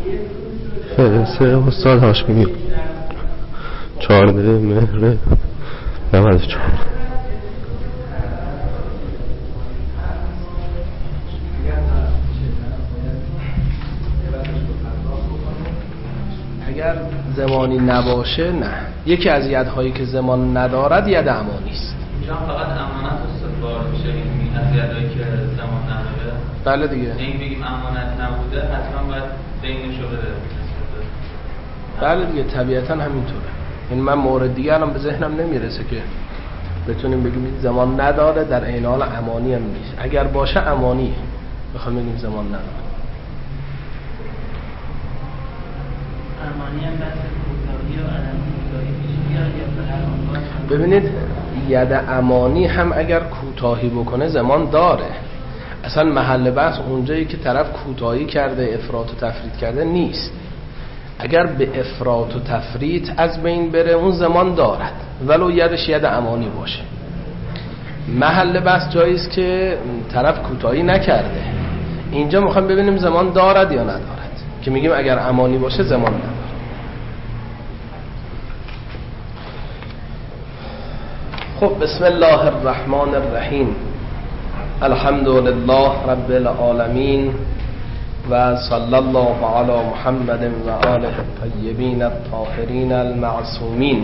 فرسه استاد هاشمی 14 مهر 94. اگر زمانی نباشه نه. یکی از یدهایی که زمان ندارد ید امانی است. اینجا فقط امانت استوار میشه، این از یدهایی که زمان نداره. بله دیگه. این بگیم امانت نبوده حتما باید دینشو بده. بله دیگه طبیعتا همینطوره. این من مورد دیگه الان به ذهنم نمیرسه که بتونیم بگیم زمان نداره در عین حال امانی هم نیست. اگر باشه امانی بخوام بگیم زمان نداره. امانی هم بحث کوتاهی و عدم کوتاهی پیش میاد یا به هر ببینید ید امانی هم اگر کوتاهی بکنه زمان داره. اصلا محل بحث اونجایی که طرف کوتاهی کرده افراط و تفرید کرده نیست. اگر به افراط و تفرید از بین بره اون زمان دارد ولو یدش ید امانی باشه. محل بحث جایی است که طرف کوتاهی نکرده. اینجا میخوام ببینیم زمان دارد یا ندارد که میگیم اگر امانی باشه زمان ندارد. خب بسم الله الرحمن الرحیم. الحمد لله رب العالمین و صلی الله علی محمد و آله الطیبین الطاهرین المعصومین.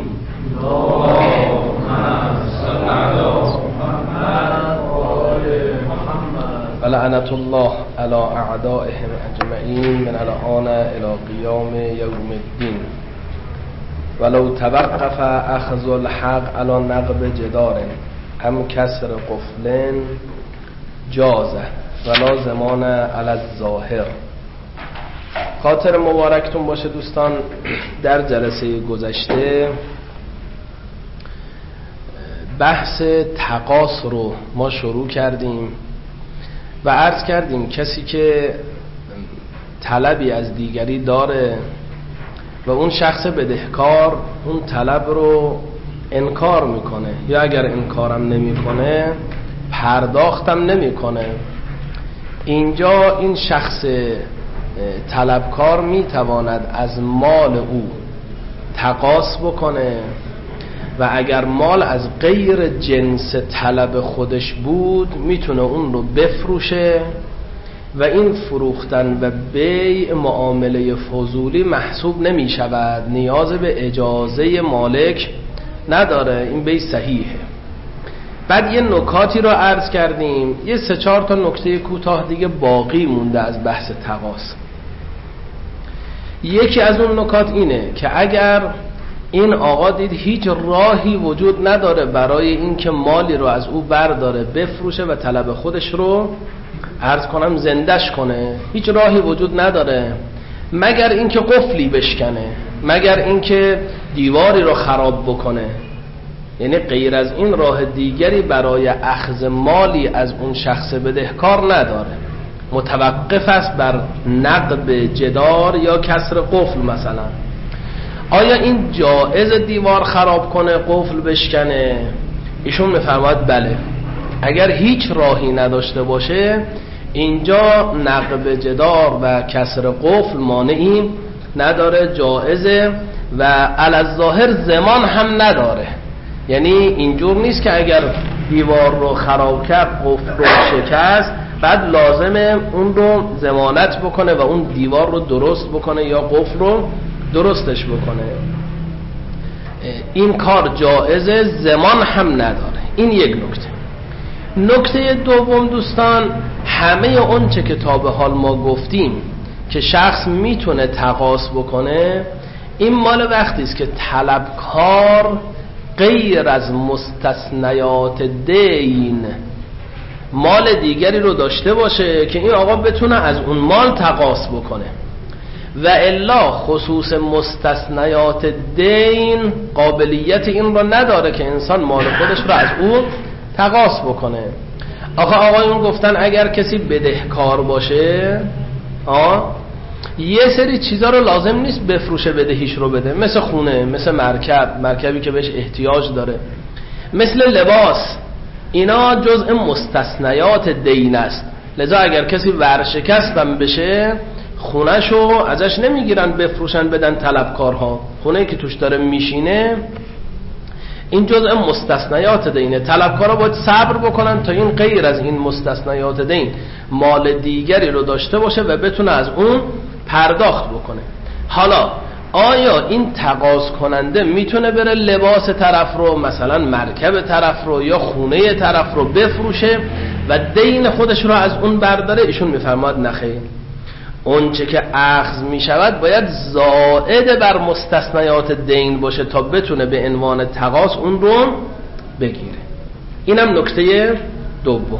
و لعنت الله علی اعدائهم اجمعین من الان الی قیام یوم الدین. ولو توقف اخذ الحق علی نقب جدار ام کسر قفل جازه ولا زمان علی الظاهر. خاطر مبارکتون باشه دوستان. در جلسه گذشته بحث تقاص رو ما شروع کردیم و عرض کردیم کسی که طلبی از دیگری داره و اون شخص بدهکار اون طلب رو انکار میکنه یا اگر انکارم نمیکنه پرداختم نمیکنه، اینجا این شخص طلبکار میتواند از مال او تقاص بکنه و اگر مال از غیر جنس طلب خودش بود میتونه اون رو بفروشه و این فروختن و بیع معامله فضولی محسوب نمی شود، نیاز به اجازه مالک نداره، این بیع صحیحه. بعد یه نکاتی رو عرض کردیم، یه 3-4 تا نکته کوتاه دیگه باقی مونده از بحث تقاص. یکی از اون نکات اینه که اگر این آقا دید هیچ راهی وجود نداره برای اینکه مالی رو از او برداره بفروشه و طلب خودش رو عرض کنم زندش کنه، هیچ راهی وجود نداره مگر اینکه قفلی بشکنه، مگر اینکه دیواری رو خراب بکنه، یعنی غیر از این راه دیگری برای اخذ مالی از اون شخص بدهکار نداره، متوقف است بر نقب جدار یا کسر قفل. مثلا آیا این جائز دیوار خراب کنه، قفل بشکنه؟ ایشون میفرماید بله، اگر هیچ راهی نداشته باشه اینجا نقب جدار و کسر قفل مانعی نداره، جائزه و علی الظاهر زمان هم نداره. یعنی اینجور نیست که اگر دیوار رو خراب کرد، قفل رو شکست، بعد لازمه اون رو ضمانت بکنه و اون دیوار رو درست بکنه یا قفل رو درستش بکنه. این کار جائزه، زمان هم نداره. این یک نکته. نکته دوم دوستان، همه اون چه که تا به حال ما گفتیم که شخص میتونه تقاص بکنه، این مال وقتی است که طلبکار غیر از مستثنیات دین مال دیگری رو داشته باشه که این آقا بتونه از اون مال تقاص بکنه، و الا خصوص مستثنیات دین قابلیت این رو نداره که انسان مال خودش رو از اون تقاص بکنه. آقایون گفتن اگر کسی بدهکار باشه یه سری چیزا رو لازم نیست بفروشه بدهیش رو بده، مثل خونه، مثل مرکبی که بهش احتیاج داره، مثل لباس، اینا جزء مستثنیات دین است. لذا اگر کسی ورشکستم بشه خونهشو ازش نمیگیرن بفروشن بدن طلبکارها. خونه که توش داره میشینه این جزء مستثنیات دینه. طلبکارها باید صبر بکنن تا این غیر از این مستثنیات دین مال دیگری رو داشته باشه و بتونه از اون پرداخت بکنه. حالا آیا این تقاضا کننده میتونه بره لباس طرف رو، مثلا مرکب طرف رو یا خونه طرف رو بفروشه و دین خودش رو از اون برداره؟ ایشون میفرماد نخیر، اون چه که اخذ میشود باید زائد بر مستثنیات دین باشه تا بتونه به عنوان تقاضا اون رو بگیره. اینم نکته دوم.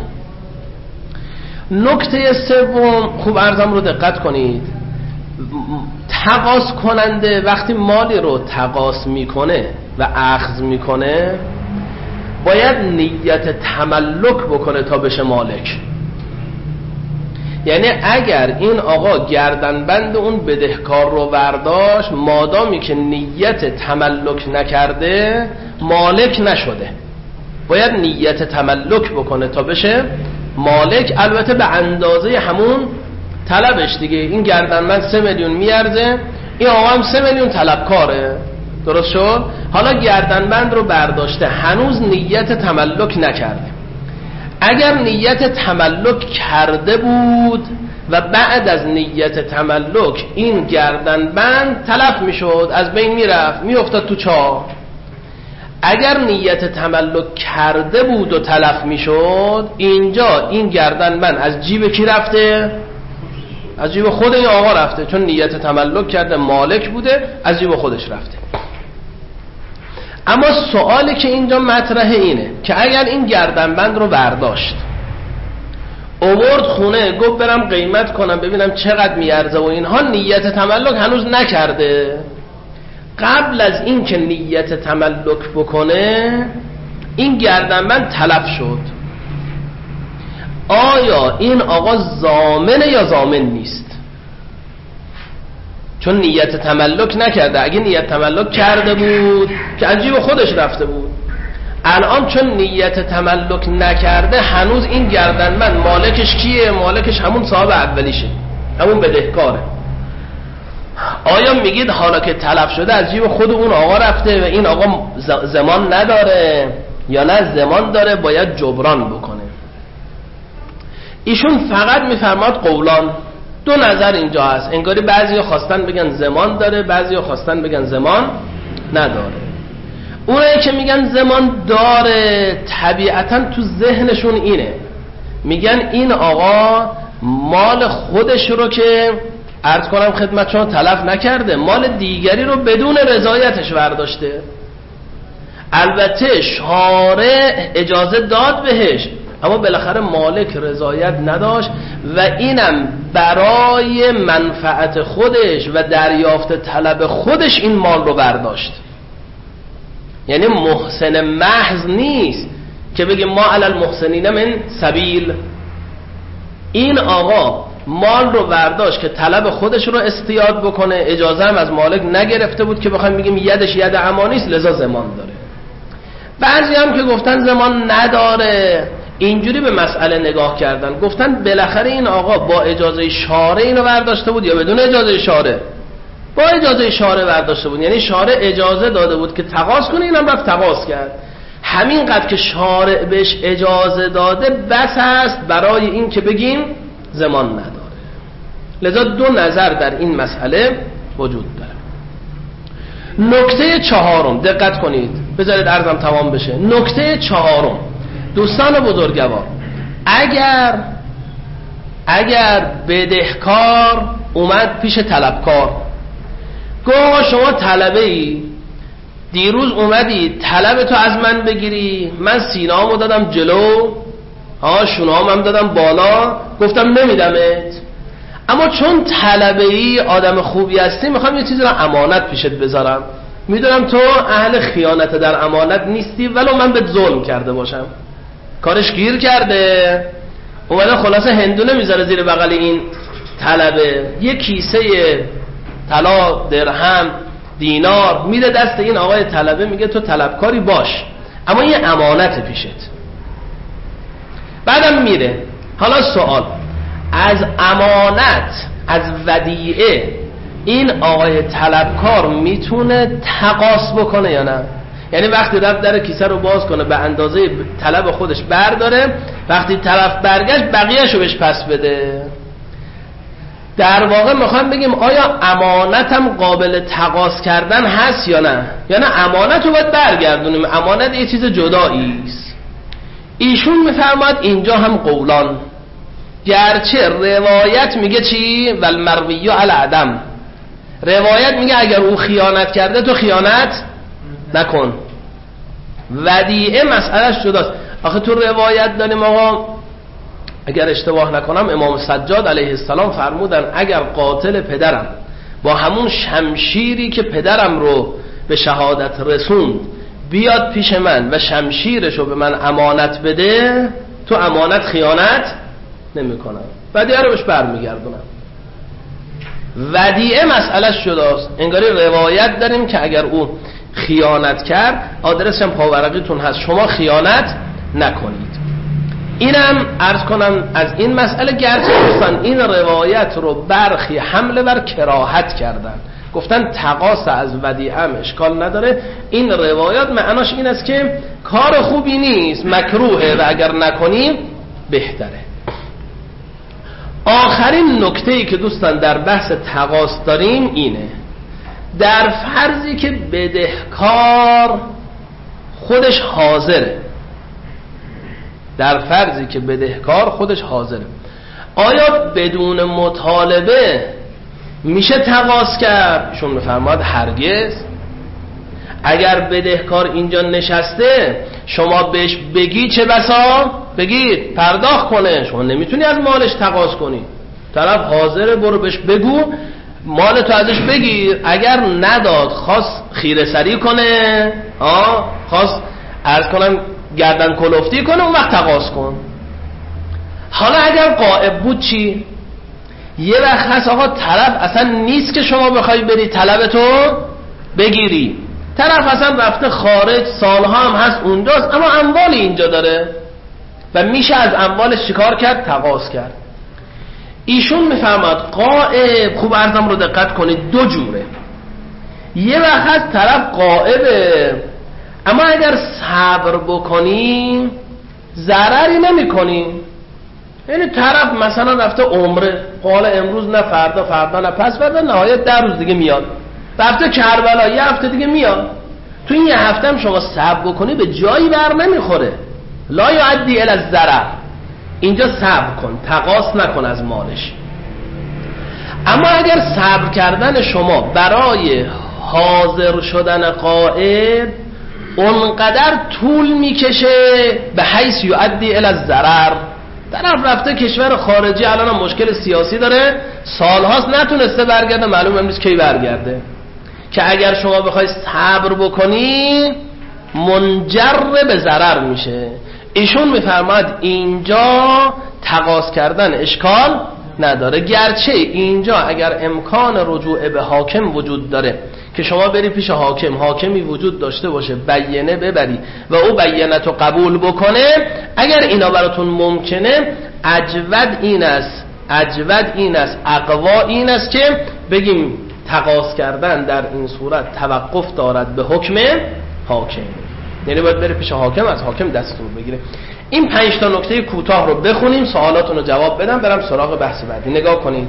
نکته سوم، خوب عرضم رو دقت کنید، تقاضا کننده وقتی مالی رو تقاضا میکنه و اخذ میکنه باید نیت تملک بکنه تا بشه مالک. یعنی اگر این آقا گردنبند اون بدهکار رو برداشت، مادامی که نیت تملک نکرده مالک نشده، باید نیت تملک بکنه تا بشه مالک، البته به اندازه همون طلبش دیگه. این گردنبند 3 میلیون میارزه، این آقا هم 3 میلیون طلبکاره، درست شد؟ حالا گردنبند رو برداشته، هنوز نیت تملک نکرده. اگر نیت تملک کرده بود و بعد از نیت تملک این گردنبند تلف میشد، از بین میرفت، میافتاد تو چاه. اگر نیت تملک کرده بود و تلف میشد، اینجا این گردنبند از جیب کی رفته؟ از جیب خود این آقا رفته، چون نیت تملک کرده، مالک بوده، از جیب خودش رفته. اما سوالی که اینجا مطرحه اینه که اگر این گردنبند رو برداشت، آورد خونه، گفت برم قیمت کنم ببینم چقدر میارزه و اینها، نیت تملک هنوز نکرده، قبل از این که نیت تملک بکنه این گردنبند تلف شد، آیا این آقا ضامنه یا ضامن نیست؟ چون نیت تملک نکرده. اگه نیت تملک کرده بود که از جیب خودش رفته بود، الان چون نیت تملک نکرده هنوز این گردنبند مالکش کیه؟ مالکش همون صاحب اولیشه، همون بدهکاره. آیا میگید حالا که تلف شده از جیب خود اون آقا رفته و این آقا زمان نداره، یا نه زمان داره باید جبران بکنه؟ ایشون فقط میفرماد قولان، 2 نظر اینجا هست. انگاری بعضی خواستن بگن زمان داره، بعضی خواستن بگن زمان نداره. اونایی که میگن زمان داره طبیعتا تو ذهنشون اینه، میگن این آقا مال خودش رو که عرض کنم خدمتشون تلف نکرده، مال دیگری رو بدون رضایتش برداشته. البته شارع اجازه داد بهش، اما بالاخره مالک رضایت نداشت و اینم برای منفعت خودش و دریافت طلب خودش این مال رو برداشت. یعنی محسن محض نیست که بگیم ما علی المحسنین من سبیل. این آقا مال رو برداشت که طلب خودش رو اصطیاد بکنه، اجازه هم از مالک نگرفته بود که بخوایم بگیم یدش ید امانیست لذا زمان داره. بعضی هم که گفتن زمان نداره اینجوری به مسئله نگاه کردن، گفتن بالاخره این آقا با اجازه شارع اینو برداشته بود یا بدون اجازه شارع؟ با اجازه شارع برداشته بود، یعنی شارع اجازه داده بود که تقاضا کنه، اینم رفت تقاضا کرد. همینقدر که شارع بهش اجازه داده بس است برای این که بگیم زمان نداره. لذا 2 نظر در این مسئله وجود داره. نکته 4، دقت کنید، بذارید عرضم تمام بشه. نکته 4، دوستان بزرگوار، اگر بدهکار اومد پیش طلبکار، گفت شما طلبه ای، دیروز اومدی طلب تو از من بگیری، من سینه‌امو دادم جلو، شونه‌ام هم دادم بالا، گفتم نمیدمت، اما چون طلبه ای آدم خوبی هستی میخوام یه چیزی رو امانت پیشت بذارم، میدونم تو اهل خیانت در امانت نیستی ولو من بهت ظلم کرده باشم. کارش گیر کرده، اومده خلاصه هندونه میذاره زیر بغل این طلبه، یه کیسه طلا، درهم، دینار میده دست این آقای طلبه، میگه تو طلبکاری باش اما یه امانت پیشت. بعدم میره. حالا سوال، از امانت از ودیعه این آقای طلبکار میتونه تقاص بکنه یا نه؟ یعنی وقتی رفت در کیسه رو باز کنه به اندازه طلب خودش برداره، وقتی طرف برگشت بقیه‌شو بهش پس بده. در واقع میخوام بگیم آیا امانتم قابل تقاص کردن هست یا نه؟ یا نه امانت رو باید برگردونیم، امانت یه چیز جدایی است. ایشون میفرماد اینجا هم قولان، گرچه روایت میگه چی؟ والمروی علی عدم، روایت میگه اگر او خیانت کرده تو خیانت نکن. ودیعه مسئلهش جداست. آخه تو روایت داریم آقا، اگر اشتباه نکنم امام سجاد علیه السلام فرمودن اگر قاتل پدرم با همون شمشیری که پدرم رو به شهادت رسوند بیاد پیش من و شمشیرش رو به من امانت بده، تو امانت خیانت نمی کنم، ودیعه رو بهش برمیگردونم. ودیعه مسئلهش جداست. انگاری روایت داریم که اگر او خیانت کرد، آدرسش هم پاورقیتون هست، شما خیانت نکنید. اینم عرض کنم از این مسئله، گرچه دوستان این روایت رو برخی حمله بر کراهت کردن، گفتن تقاص از ودیعه هم اشکال نداره. این روایات معناش این است که کار خوبی نیست، مکروهه و اگر نکنیم بهتره. آخرین نکته‌ای که دوستان در بحث تقاص داریم اینه، در فرضی که بدهکار خودش حاضره، در فرضی که بدهکار خودش حاضره، آیا بدون مطالبه میشه تقاص کرد؟ ایشون میفرماد هرگز. اگر بدهکار اینجا نشسته شما بهش بگی چه بسا بگید پرداخت کنه، شما نمیتونی از مالش تقاص کنی. طرف حاضره، برو بهش بگو مال تو ازش بگیر. اگر نداد خواست خیره سری کنه، خواست عرض کنم گردن کلفتی کنه، اون وقت تقاص کن. حالا اگر غائب بود چی؟ یه وقت هست آقا طرف اصلا نیست که شما بخوای بری طلبتو بگیری، طرف اصلا رفته خارج، سالها هم هست اونجاست، اما اموال اینجا داره و میشه از اموالش چیکار کرد؟ تقاص کرد. ایشون میفرماد غائب، خوب عرضم رو دقت کنید، دو جوره. یه وقت هست طرف غائبه، اما اگر صبر بکنیم ضرری نمی کنیم. یعنی طرف مثلا رفته عمره، قال امروز نه فردا، فردا نه پس فردا، نهایت 10 روز دیگه میاد، رفته کربلا یه هفته دیگه میاد. تو این یه هفته هم شما صبر بکنی به جایی بر نمیخوره، لا یعدی الی الضرر. اینجا صبر کن، تقاص نکن از مالش. اما اگر صبر کردن شما برای حاضر شدن غائب اونقدر طول میکشه به حیث یعدی الی الضرر، طرف رفته کشور خارجی، الان هم مشکل سیاسی داره، سالهاست نتونسته برگرده، معلوم نیست کی برگرده، که اگر شما بخوای صبر بکنی منجر به ضرر میشه. ایشون میفرماد اینجا تقاص کردن اشکال نداره، گرچه اینجا اگر امکان رجوع به حاکم وجود داره که شما بری پیش حاکم، حاکمی وجود داشته باشه بینه ببری و او بینت رو قبول بکنه، اگر اینا براتون ممکنه، اجود این است اقوا این است که بگیم تقاص کردن در این صورت توقف دارد به حکم حاکم، یعنی باید بره پیش حاکم، از حاکم دستور بگیره. این 5 تا نکته کوتاه رو بخونیم، سوالاتون رو جواب بدم، برم سراغ بحث بعدی. نگاه کنید.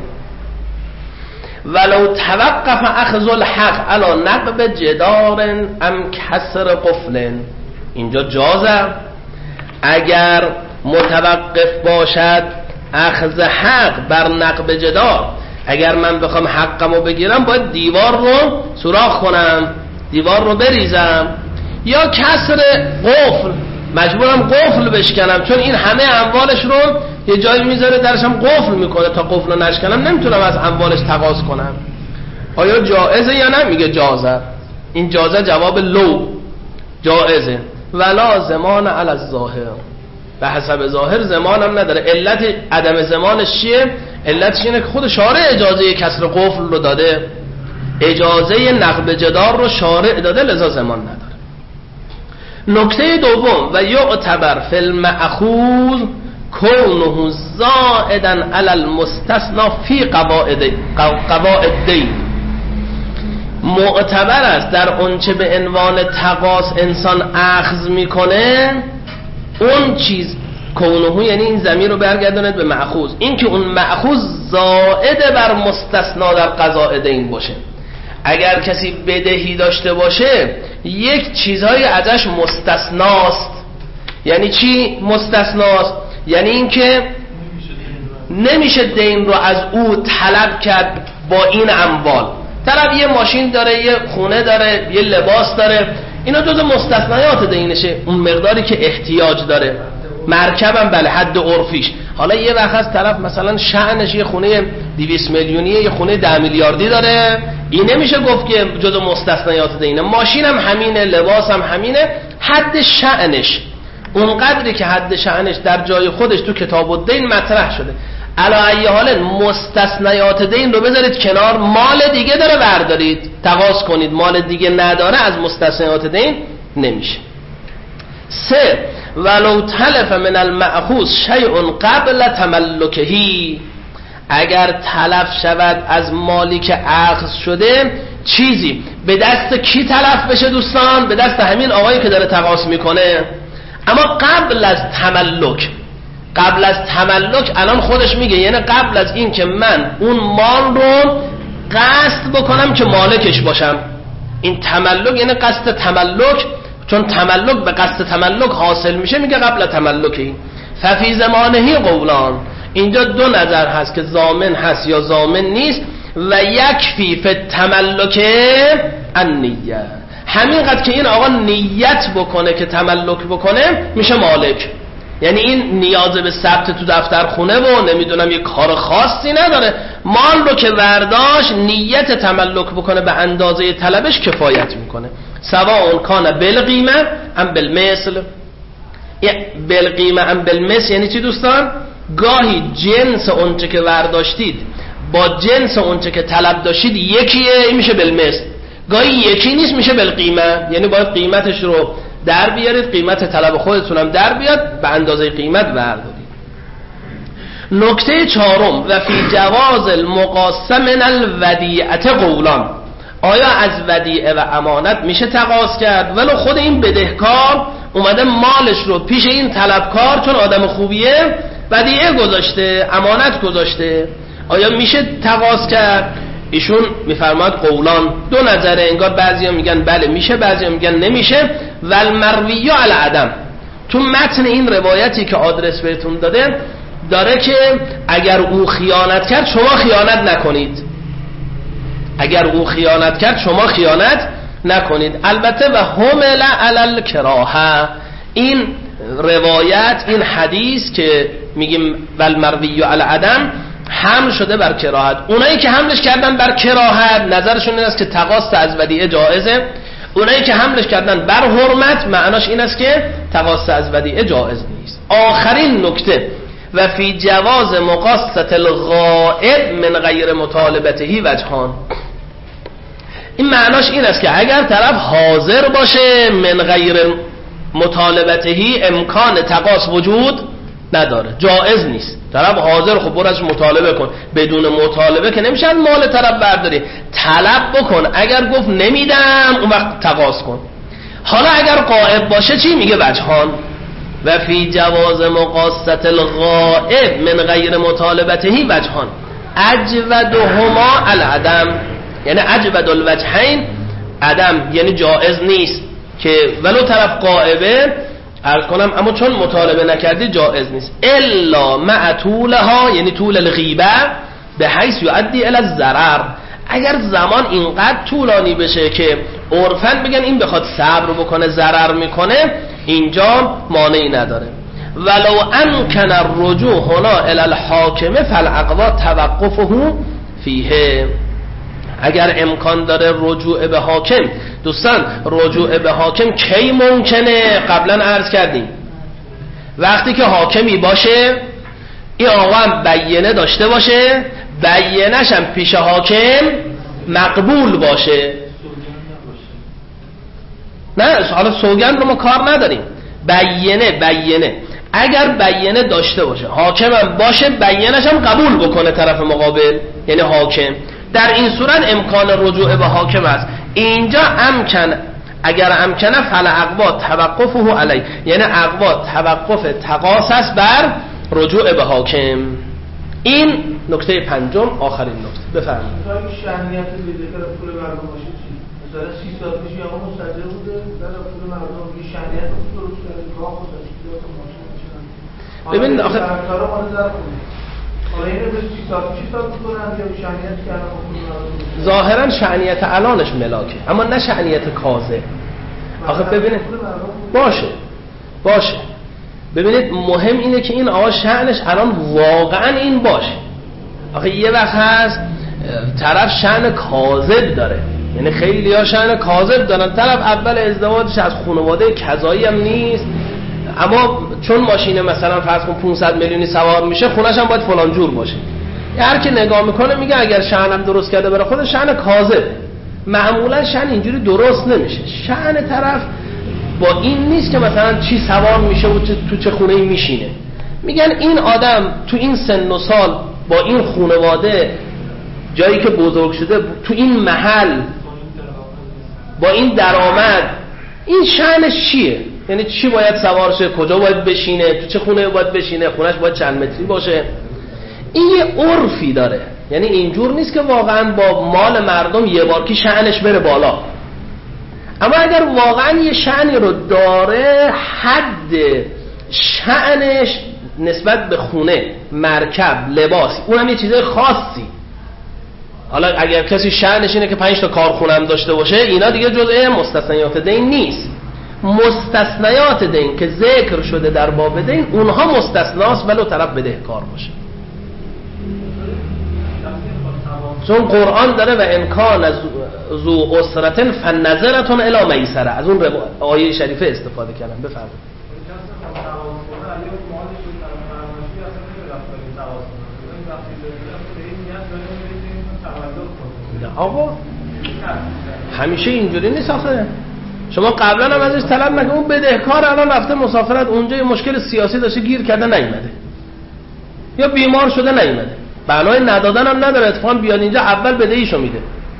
ولو توقف اخذ الحق علی نقب جدار ام کسر قفل، اینجا جازه اگر متوقف باشد اخذ حق بر نقب جدار، اگر من بخوام حقمو بگیرم باید دیوار رو سوراخ کنم، دیوار رو بریزم، یا کسر قفل، مجبورم قفل بشکنم، چون این همه اموالش رو یه جایی میذاره درش هم قفل میکنه، تا قفل رو نشکنم نمیتونم از اموالش تقاص کنم. آیا جائزه یا نه؟ میگه جازه. این جازه جواب لو، جائزه. ولا زمان علی الظاهر، به حسب ظاهر زمان هم نداره. علت عدم زمانش چیه؟ علتش اینه که خود شارع اجازه کسر قفل رو داده، اجازه نقب جدار رو شارع داده، لذا زمان نداره. نکته دوم، و یعتبر فی المأخوذ کونه زائدا علی المستثنى فی قواعد دین. معتبر است در اونچه به عنوان تقاص انسان اخذ میکنه اون چیز کونه، یعنی این ضمیر رو برگرداند به مأخوذ، این که اون مأخوذ زائد بر مستثنا در قضاء دین باشه. اگر کسی بدهی داشته باشه یک چیزهای ازش مستثناست. یعنی چی مستثناست؟ یعنی این که نمیشه دین رو از او طلب کرد با این اموال. طرف یه ماشین داره، یه خونه داره، یه لباس داره، اینا جزو مستثنیات دینشه. اون مقداری که احتیاج داره، مرکبم بله حد عرفیش. حالا یه وقت از طرف مثلا شأنش یه خونه 200 میلیونیه، یه خونه 10 میلیاردی داره، این نمیشه گفت که جزو مستثنیات دینه. ماشین هم همینه، لباس هم همینه، حد شأنش اون قدری که حد شأنش در جای خودش تو کتاب الدین مطرح شده. علی ای حال مستثنیات دین رو بذارید کنار، مال دیگه داره بردارید تقاضا کنید، مال دیگه نداره از مستثنیات دین نمیشه. 3 ولو تلف من المأخوذ شیء قبل تملکهی، اگر تلف شود از مالی که اخذ شده چیزی، به دست کی تلف بشه دوستان؟ به دست همین آقایی که داره تقاضا میکنه، اما قبل از تملک. قبل از تملک الان خودش میگه، یعنی قبل از این که من اون مال رو قصد بکنم که مالکش باشم. این تملک یعنی قصد تملک، چون تملک به قصد تملک حاصل میشه، میگه قبل تملکی. ففی زمانهی قولان، اینجا دو نظر هست که ضامن هست یا ضامن نیست. و یکفی فی تملک النیه، همینقدر که این آقا نیت بکنه که تملک بکنه میشه مالک. یعنی این نیاز به ثبت تو دفتر خونه و نمیدونم یه کار خاصی نداره، مال رو که برداشت نیت تملک بکنه به اندازه طلبش کفایت میکنه. سواء کان بالقیمه ام بالمثل. بالقیمه ام بالمثل یعنی چی دوستان؟ گاهی جنس اونچه که برداشتید با جنس اونچه که طلب داشتید یکیه، این میشه بالمثل. گاهی یکی نیست، میشه بالقیمه، یعنی باید قیمتش رو در بیارید، قیمت طلب خودتونم در بیاد، به اندازه قیمت بردارید. نکته 4 و فی جواز المقاسم من الودیعه قولان، آیا از ودیعه و امانت میشه تقاضا کرد؟ ولو خود این بدهکار اومده مالش رو پیش این طلبکار چون آدم خوبیه ودیعه گذاشته، امانت گذاشته، آیا میشه تقاضا کرد؟ ایشون میفرماد قولان، دو نظره، انگار بعضیا میگن بله میشه، بعضیا میگن نمیشه. والمروی علی عدم، تو متن این روایتی که آدرس بهتون داده داره که اگر او خیانت کرد شما خیانت نکنید، اگر او خیانت کرد شما خیانت نکنید. البته و حمل علی الکراهه، این روایت، این حدیث که میگیم والمروی علی عدم حمل شده بر کراهت. اونایی که حملش کردن بر کراهت نظرشون این است که تقاضا از ودیعه جائزه، اونایی که حملش کردن بر حرمت معناش این است که تقاضا از ودیعه جائز نیست. آخرین نکته و فی جواز مقاصة الغائب من غیر مطالبته وجهان، این معناش این است که اگر طرف حاضر باشه من غیر مطالبته امکان تقاضا وجود نداره، جائز نیست. طرف حاضر، خب برو ازش مطالبه کن، بدون مطالبه که نمیشه مال طرف برداری، طلب بکن، اگر گفت نمیدم اون وقت تقاضا کن. حالا اگر غائب باشه چی میگه؟ وجهان و فی جواز مقاصة الغائب من غیر مطالبته وجهان اجودهما العدم، یعنی اجود الوجهین عدم، یعنی جائز نیست که ولو طرف غائبه عرض کنم، اما چون مطالبه نکردی جائز نیست. الا مع طولها، یعنی طول الغیبه به حیث یؤدی الی الضرر، اگر زمان اینقدر طولانی بشه که عرفاً بگن این بخواد صبر بکنه ضرر میکنه، اینجا مانعی نداره. ولو امکن الرجوع هنا الی الحاکم فالاقوا توقفه فیه، اگر امکان داره رجوع به حاکم. دوستان رجوع به حاکم کی ممکنه؟ قبلا عرض کردیم وقتی که حاکمی باشه، این آقا هم بیینه داشته باشه، بیینش هم پیش حاکم مقبول باشه. نه حالا سوگند رو ما کار نداریم، بیینه اگر بیانه داشته باشه، حاکمم باشه، بیانش هم قبول بکنه طرف مقابل، یعنی حاکم، در این صورت امکان رجوع به حاکم است. اینجا امکن، اگر امکنه فل اقوا توقفه علی، یعنی اقوا توقف تقاص است بر رجوع به حاکم. این نکته پنجم، آخرین نکته. بفرمایید. شأنیت بدهکار پول مردم باشه چی؟ مثلا 30 سال پیش آقا مستاجر بوده، بعد پول مردم بی شأنیت رو درست کرده، راه گذاشته تو ماشین میشن. ببین آخه کارا مال در خونه. حالا اینو به 30 سال پیش حساب می‌کنن یا شأنیت کردن پول مردم. ظاهرا شأنیت الانش ملاکه، اما نه شأنیت کاذب. آخه ببینید باشه ببینید مهم اینه که این آقا شأنش الان واقعا این باشه. آخه یه وقت هست طرف شأن کاذب داره، یعنی خیلی ها شأن کاذب دارن، طرف اول ازدواجش از خانواده کذایی هم نیست، اما چون ماشین مثلا فرض کن 500 میلیونی سوار میشه، خونش هم باید فلان جور باشه. هر که نگاه میکنه میگه اگر شأنم درست کرده برای خودش شأن کاذب. معمولا شأن اینجوری درست نمیشه. شأن طرف با این نیست که مثلا چی سوار میشه و تو چه خونه‌ای میشینه. میگن این آدم تو این سن و سال با این خانواده، جایی که بزرگ شده، تو این محل با این درآمد، این شأنش چیه؟ یعنی چی باید سوار شه، کجا باید بشینه، تو چه خونه باید بشینه، خونش باید چند متری باشه. این یه عرفی داره، یعنی اینجور نیست که واقعا با مال مردم یه بار که شأنش بره بالا. اما اگر واقعا یه شأنی رو داره، حد شأنش نسبت به خونه، مرکب، لباس، اونم یه چیزای خاصی. حالا اگر کسی شأنش اینه که 5 تا کارخونه هم داشته باشه، اینا دیگه جزء مستثنیات دین نیست. مستثنیات دین که ذکر شده در باب دین، اونها مستثناست ولو طرف بدهکار باشه. چون قرآن داره و امکان از ذو اسرة فنظرة الی میسره، از اون آیه شریفه استفاده کردن. بفرمایید. آقا همیشه اینجوری نیست. آخه شما قبلا هم ازش طلب نکنید، اون بدهکار الان رفته مسافرت اونجا، یه مشکل سیاسی داشته گیر کرده نیومده، یا بیمار شده نیومده، بنای ندادن هم نداره، اتفاقا بیاد اینجا اول بدهیشو میده.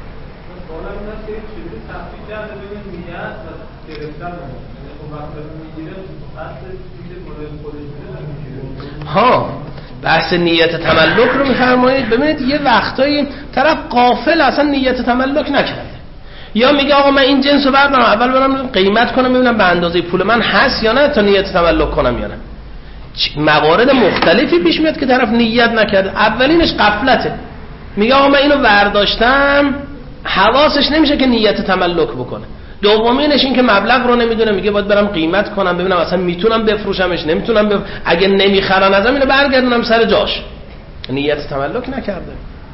ها بحث نیت تملک رو میفرمایید. ببینید یه وقتایی طرف غافل اصلا نیت تملک نکرده، یا میگه آقا من این جنسو بردارم، اول برم قیمت کنم ببینم به اندازه پول من هست یا نه تا نیت تملک کنم یا نه. موارد مختلفی پیش میاد که طرف نیت نکرده. اولینش غفلته، میگه آقا من اینو برداشتم، حواسش نمیشه که نیت تملک بکنه. دومینش این که مبلغ رو نمیدونه، میگه باید برم قیمت کنم ببینم اصلا میتونم بفروشمش، نمیتونم اگه نمیخرن ازم اینو برگردونم سر جاش. نیت تملک نکرده.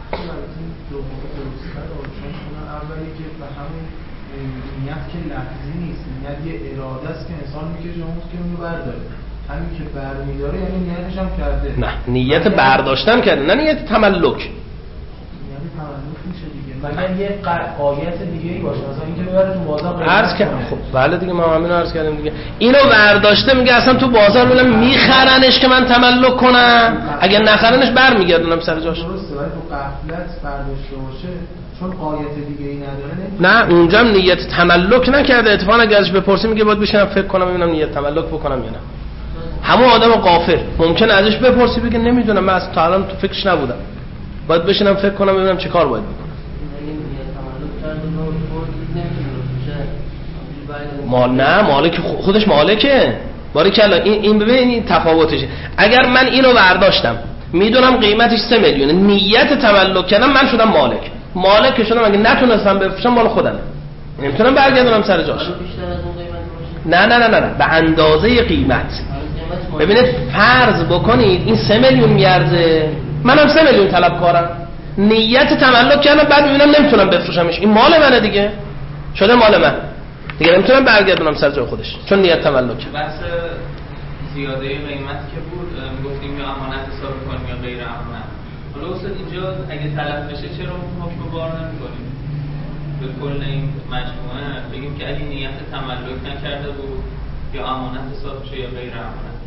نیت که لفظی نیست، نیت یه اراده است که انسان میکشه اون که اونو برداره. همین که برمیداره یعنی نیتش هم کرده. نه نیت برداشتن کرده، نه نیت تملک. نیت تملک میشه دیگه. مگر یه قایت دیگه ای باشه، مثلا اینکه ببره تو بازار عرض کردم. خب بله دیگه، ما همین عرض کردیم دیگه. اینو برداشته میگه اصلا تو بازار ببینم میخرنش که من تملک کنم، اگه نخرنش برمیگردونم سر جاش. درسته، ولی تو غفلت برداشته باشه چون قایت دیگه ای نداره. نه اونجا نیت تملک نکرده. اتفاقا اگه ازش بپرسی میگه باید بشینم فکر کنم ببینم نیت تملک بکنم یا نه. همون آدم غافل ممکنه ازش بپرسی بگه نمیدونم، من اصلا تا الان تو فکرش نبودم، باید بشینم فکر کنم ببینم چه کار باید بکنم. نه مالک خودش مالکه. باریکلا این ببین این تفاوتشه. اگر من اینو برداشتم میدونم قیمتش 3 میلیونه، نیت تملک کردم، من شدم مالک که شدم، اگه نتونستم بفروشم مال خودمه، نمیتونم برگردونم سر جاش. نه به اندازه قیمت. ببینید فرض بکنید این 3 میلیون میارزه، منم 3 میلیون طلبکارم، نیت تملک کردم، بعد میبینم نمیتونم بفروشمش، این مال منه دیگه، شده مال من دیگه، نمیتونم برگردونم سر جای خودش چون نیت تملک. بحث زیاده قیمت که بود، گفتیم یا امانت حساب کنیم یا غیر امانت. حالا استاد اینجا اگه طلب بشه چرا حکم بار نمی‌کنیم به کل این مجموعه، بگیم که اگه نیت تملک نکرده بود یا امانت حساب شه یا غیر امانت.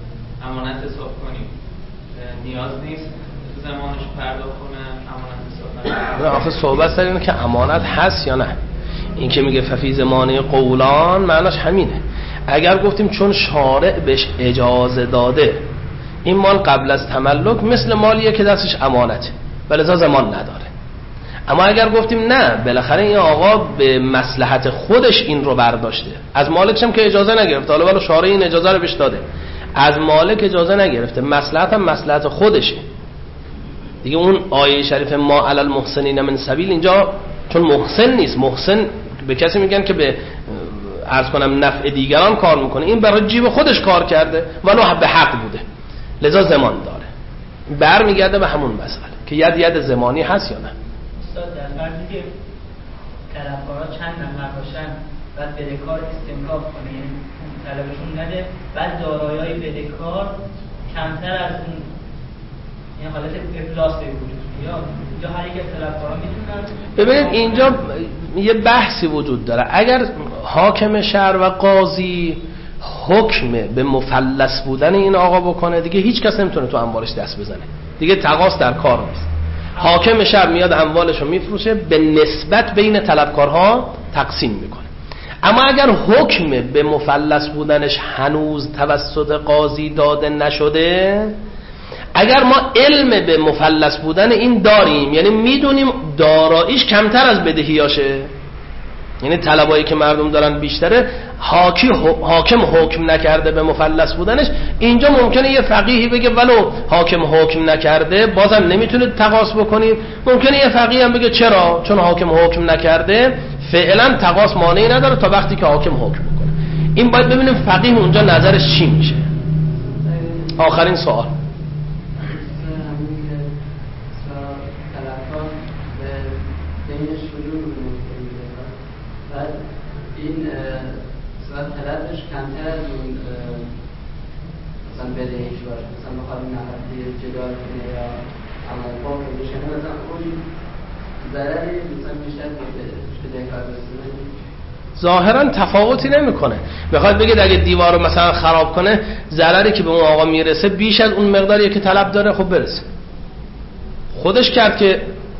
امانت حساب کنیم نیاز نیست تو زمانش پرداخت کنه امانت حساب نکنه؟ آخه صحبت سر اینه که امانت هست یا نه. این که میگه ففی زمانه قولان معناش همینه. اگر گفتیم چون شارع بهش اجازه داده این مال قبل از تملک مثل مالیه که دستش امانته ولی زمان نداره، اما اگر گفتیم نه بالاخره این آقا به مصلحت خودش این رو برداشته، از مالکش هم که اجازه نگرفته، حالا شارع این اجازه رو بهش داده، از مالک اجازه نگرفته، مصلحت هم مصلحت خودشه دیگه. اون آیه شریف ما علی المحسنین من سبیل اینجا چون محسن نیست، محسن به کسی میگن که به عرض کنم نفع دیگران کار میکنه، این برای جیب خودش کار کرده ولو به حق بوده لذا زمان داره. برمیگرده به همون مسئله که ید زمانی هست یا نه. استاد در فرضی که طلبکارا چند نفر باشن بعد بدهکار استمرار کنه یعنی طلبشون نده بعد دارایی‌های بدهکار کمتر از اون این حالت افلاس به وجود بیاد، یا هر یک از طلبکارا میتونن. ببینید اینجا یه بحثی وجود داره. اگر حاکم شهر و قاضی حکم به مفلس بودن این آقا بکنه دیگه هیچ کس نمیتونه تو اموالش دست بزنه دیگه، تقاص در کار نیست. حاکم شهر میاد اموالشو میفروشه به نسبت بین طلبکارها تقسیم میکنه. اما اگر حکم به مفلس بودنش هنوز توسط قاضی داده نشده، اگر ما علم به مفلس بودن این داریم یعنی میدونیم داراییش کمتر از بدهیاشه، یعنی طلبایی که مردم دارن بیشتره، حاکم حکم نکرده به مفلس بودنش، اینجا ممکنه یه فقیهی بگه ولو حاکم حکم نکرده بازم نمیتونید تقاص بکنید. ممکنه یه فقیه هم بگه چرا؟ چون حاکم حکم نکرده فعلا تقاص مانعی نداره تا وقتی که حاکم حکم بکنه. این باید ببینیم فقیه اونجا نظرش چی میشه. آخرین سوال. این طلبش کمتر از اون مثلا بدهیش باشه، مثلا بخواد این نفتی جدا کنه یا عمل باقی بشه، مثلا اون ضرری مثلا بیشتر بدهکار رسونه ظاهرا تفاوتی نمیکنه. بخواد بگید اگه دیوارو مثلا خراب کنه ضرری که به اون آقا میرسه بیش از اون مقداریه که طلب داره، خب برسه. خودش کرد که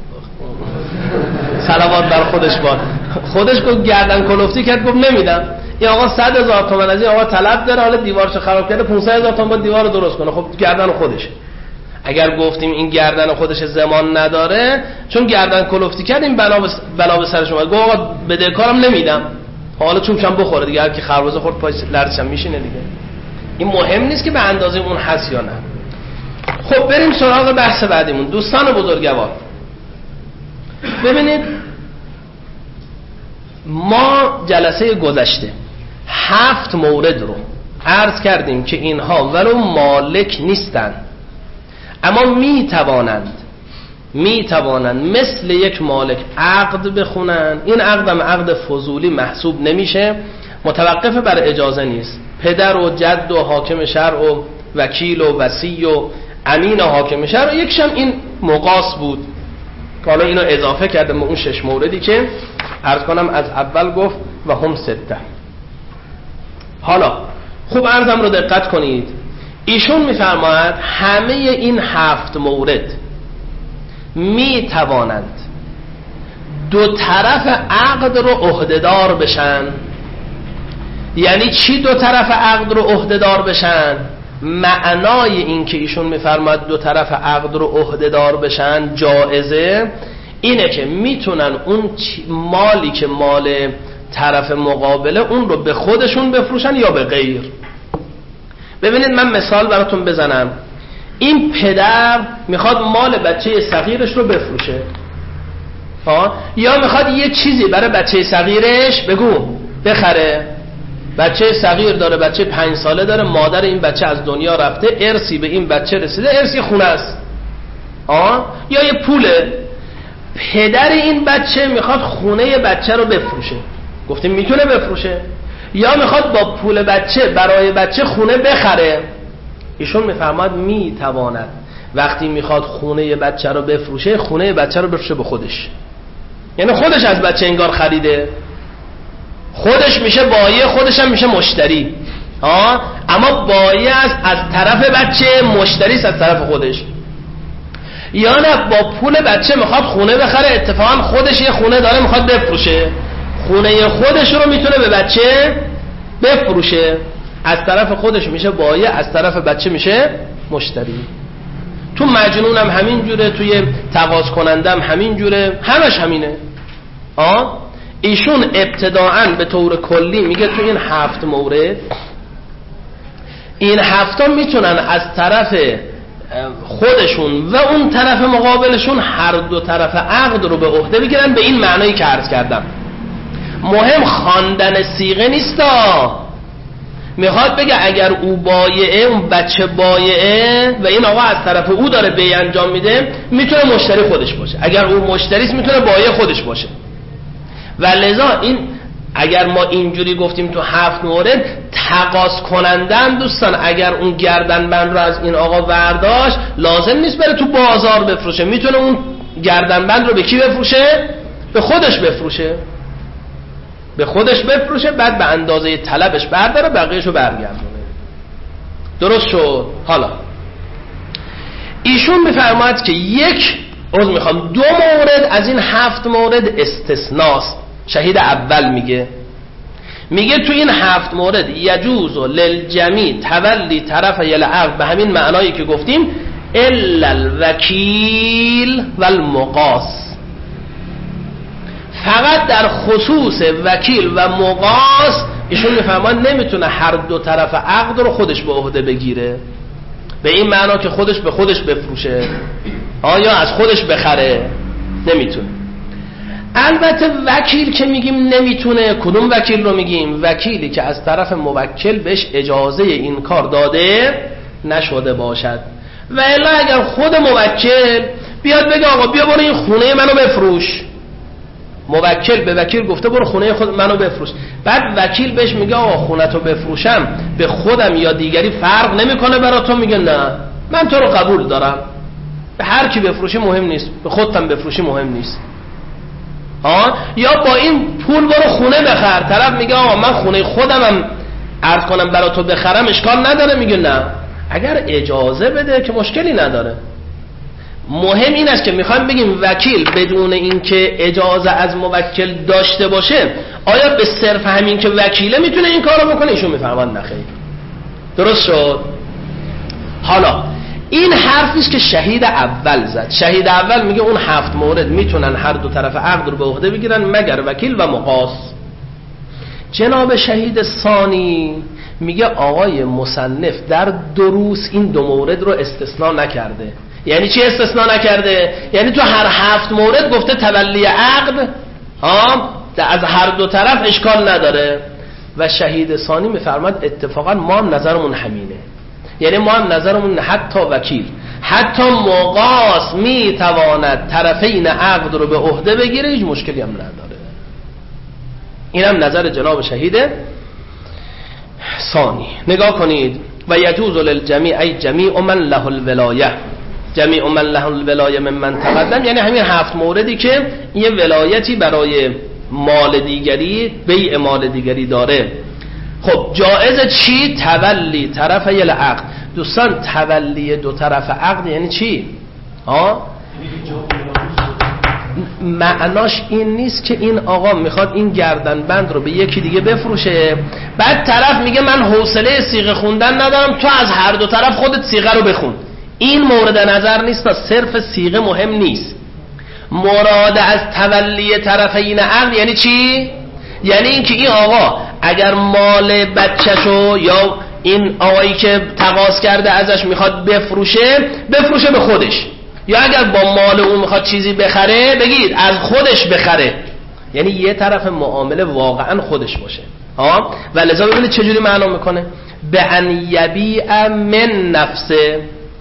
صلوات بر خودش باد، خودش گفت گردن کلفتی کرد، گفت نمیدم. این آقا 100,000 تومان از این آقا طلب داره، حالا دیوارشو خراب کرده 500,000 تومان باید دیوارو درست کنه، خب گردن خودشه. اگر گفتیم این گردن خودش زمان نداره چون گردن کلفتی کرد این بلا به سرش اومد، گفت آقا بدهکارم نمیدم، حالا چون بخوره دیگه، هر کی خربزه خورد پای لرزش هم میشینه دیگه. این مهم نیست که به اندازه اون هست یا نه. خب بریم سراغ بحث بعدیمون. دوستان بزرگوار ببینید، ما جلسه گذشته 7 مورد رو عرض کردیم که اینها ولو مالک نیستند اما میتوانند مثل یک مالک عقد بخونن. این عقد هم عقد فضولی محسوب نمیشه، متوقف بر اجازه نیست. پدر و جد و حاکم شهر و وکیل و وصی و امین و حاکم شهر و یکشم این مقاص بود که حالا اینو اضافه کردم به اون 6 موردی که عرض کنم از اول گفت و هم 6. حالا خوب عرضم رو دقت کنید، ایشون میفرماید همه این 7 مورد می توانند دو طرف عقد رو عهده‌دار بشن. یعنی چی دو طرف عقد رو عهده‌دار بشن؟ معنای این که ایشون میفرماید دو طرف عقد رو عهده‌دار بشن جائزه اینه که میتونن اون مالی که مال طرف مقابله اون رو به خودشون بفروشن یا به غیر. ببینید من مثال براتون بزنم. این پدر میخواد مال بچه صغیرش رو بفروشه یا میخواد یه چیزی برای بچه صغیرش بخره. بچه صغیر داره، بچه 5 ساله داره، مادر این بچه از دنیا رفته، ارثی به این بچه رسیده، ارثی خونه است یا یه پوله. پدر این بچه میخواد خونه بچه رو بفروشه، گفتیم میتونه بفروشه، یا میخواد با پول بچه برای بچه خونه بخره. ایشون میفرماید میتواند وقتی میخواد خونه بچه رو بفروشه، خونه بچه رو بفروشه به خودش، یعنی خودش از بچه انگار خریده، خودش میشه بایع، خودش هم میشه مشتری. اما باید از طرف بچه مشتریست از طرف خودش، یا نه با پول بچه میخواد خونه بخره، اتفاقا خودش یه خونه داره میخواد بفروشه، خونه خودش رو میتونه به بچه بفروشه، از طرف خودش میشه بایع، از طرف بچه میشه مشتری. تو مجنون هم همین جوره، توی تقاض کننده هم همین جوره، همش همینه. ایشون ابتداعاً به طور کلی میگه تو این 7 مورد، این 7 میتونن از طرف خودشون و اون طرف مقابلشون هر دو طرف عقد رو به عهده بگیرن، به این معنایی که عرض کردم. مهم خواندن صیغه نیستا، میخواد بگه اگر او بایعه، اون بچه بایعه و این آقا از طرف او داره بیع انجام میده، میتونه مشتری خودش باشه، اگر او مشتریست میتونه بایع خودش باشه. و لذا این اگر ما اینجوری گفتیم تو 7 مورد، تقاض کنندن دوستان اگر اون گردنبند رو از این آقا برداشت، لازم نیست بره تو بازار بفروشه، میتونه اون گردنبند رو به کی بفروشه؟ به خودش بفروشه، به خودش بفروشه، بعد به اندازه طلبش برداره، بقیه‌شو برگردونه. درست شد؟ حالا ایشون میفرماید که دو مورد از این 7 مورد استثناست. شهید اول میگه تو این 7 مورد یجوز للجمیع تولی طرف العقد، به همین معنایی که گفتیم، الا الوکیل و المقاص، فقط در خصوص وکیل و مقاص ایشون میفرمان نمیتونه هر دو طرف عقد رو خودش به عهده بگیره، به این معنا که خودش به خودش بفروشه یا از خودش بخره، نمیتونه. البته وکیل که میگیم نمیتونه، کدوم وکیل رو میگیم؟ وکیلی که از طرف موکل بهش اجازه این کار داده نشده باشد. و الا اگر خود موکل بیاد بگه آقا بیا برو این خونه منو بفروش، موکل به وکیل گفته برو خونه خود منو بفروش، بعد وکیل بهش میگه آقا خونتو بفروشم به خودم یا دیگری فرق نمیکنه برا تو، میگه نه من تو رو قبول دارم، به هر کی بفروشی مهم نیست، به خودتم بفروشی مهم نیست. یا با این پول برو خونه بخر، طرف میگه آقا من خونه خودمم عرض کنم برا تو بخرم، اشکال نداره، میگه نه اگر اجازه بده که مشکلی نداره. مهم این است که میخوایم بگیم وکیل بدون اینکه اجازه از موکل داشته باشه، آیا به صرف همین که وکیله میتونه این کارو بکنه؟ ایشون میفرمان نخیر. درست شد؟ حالا این حرفیست که شهید اول زد. شهید اول میگه اون 7 مورد میتونن هر دو طرف عقد رو به عهده بگیرن مگر وکیل و مقاص. جناب شهید ثانی میگه آقای مصنف در دروس این 2 مورد رو استثناء نکرده. یعنی چی استثناء نکرده؟ یعنی تو هر 7 مورد گفته تولی عقد از هر دو طرف اشکال نداره. و شهید ثانی میفرماد اتفاقا ما هم نظرمون همینه، یعنی ما هم نظرمون حتی وکیل، حتی مقاص میتواند طرفین عقد رو به عهده بگیره، هیچ مشکلی هم نداره. این هم نظر جناب شهید ثانی. نگاه کنید و یجوز للجمیع ای جمیع من له الولایه، جمیع من له الولایه ممن تقدم، یعنی همین 7 موردی که یه ولایتی برای مال دیگری، بیع مال دیگری داره. خب جائز چی؟ تولی طرف العقد. دوستان تولی دو طرف عقد یعنی چی؟ معناش این نیست که این آقا میخواد این گردنبند رو به یکی دیگه بفروشه، بعد طرف میگه من حوصله صیغه خوندن ندارم، تو از هر دو طرف خودت صیغه رو بخون. این مورد نظر نیست، صرف صیغه مهم نیست. مراد از تولی طرفین عقد یعنی چی؟ یعنی اینکه این آقا اگر مال بچه‌شو یا این آقایی که تقاضا کرده ازش میخواد بفروشه به خودش، یا اگر با مال اون میخواد چیزی بخره بگید از خودش بخره، یعنی یه طرف معامله واقعا خودش باشه. و لذا ببینید چجوری معنا میکنه، به ان یبیع من نفسه،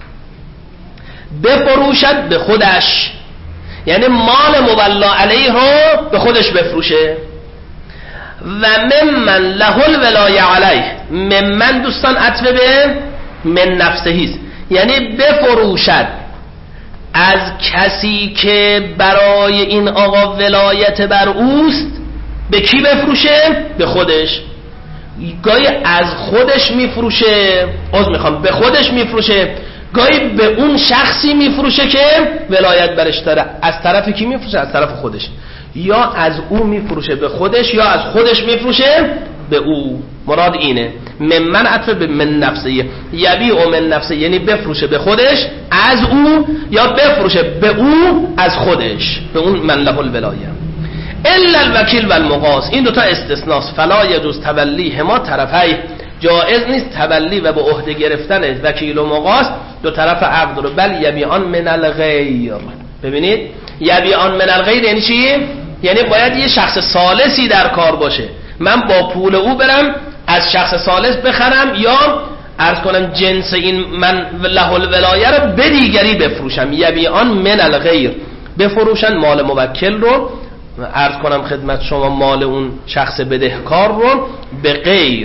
بفروشد به خودش، یعنی مال مولا علیه رو به خودش بفروشه. و ممن له الولایه علیه، ممن دوستان عطف به من نفسهیست، یعنی بفروشد از کسی که برای این آقا ولایت بر اوست. به کی بفروشه؟ به خودش. گاهی از خودش میفروشه، به خودش میفروشه، گاهی به اون شخصی میفروشه که ولایت برش داره. از طرف کی میفروشه؟ از طرف خودش. یا از او میفروشه به خودش یا از خودش میفروشه به او. مراد اینه. من عطف به من نفسه، یبیع من نفسه یعنی بفروشه به خودش از او یا بفروشه به او از خودش، به اون من له الولایه. الا الوکیل و المقاص، این دوتا استثناست. فلا یجوز تولیهما طرفی، جائز نیست تولی و به عهده گرفتن وکیل و مقاص دو طرف عقد رو. بل یبیعان من الغیر. ببینید یبیعان من الغیر یعنی چی؟ یعنی باید یه شخص ثالثی در کار باشه، من با پول او برم از شخص ثالث بخرم یا عرض کنم جنس این من له الولایه رو به دیگری بفروشم. یبیعان من الغیر، بفروشن مال موکل رو، عرض کنم خدمت شما مال اون شخص بدهکار رو به غیر.